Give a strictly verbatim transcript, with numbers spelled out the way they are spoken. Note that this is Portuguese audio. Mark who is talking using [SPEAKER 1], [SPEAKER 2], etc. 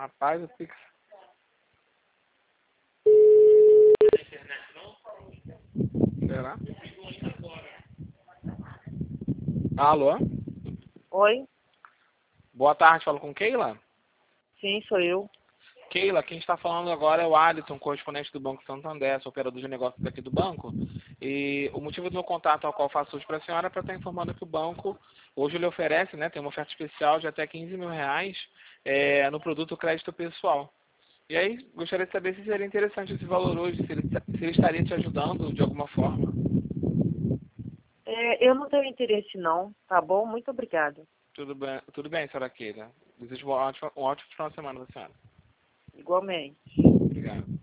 [SPEAKER 1] Rapaz, o Pix... Será? Alô?
[SPEAKER 2] Oi?
[SPEAKER 1] Boa tarde, falo com Keila?
[SPEAKER 2] Sim, sou eu.
[SPEAKER 1] Keila, quem está falando agora é o Alisson, correspondente do Banco Santander, sou operador de negócios aqui do banco. E o motivo do meu contato ao qual faço hoje para a senhora é para estar informando que o banco hoje lhe oferece, né, tem uma oferta especial de até quinze mil reais é, no produto crédito pessoal. E aí, gostaria de saber se seria interessante esse valor hoje, se ele, se ele estaria te ajudando de alguma forma.
[SPEAKER 2] É, eu não tenho interesse não, tá bom? Muito obrigada.
[SPEAKER 1] Tudo bem, tudo bem, senhora Keila. Desejo um ótimo, um ótimo final de semana para a senhora.
[SPEAKER 2] Igualmente.
[SPEAKER 1] Obrigado.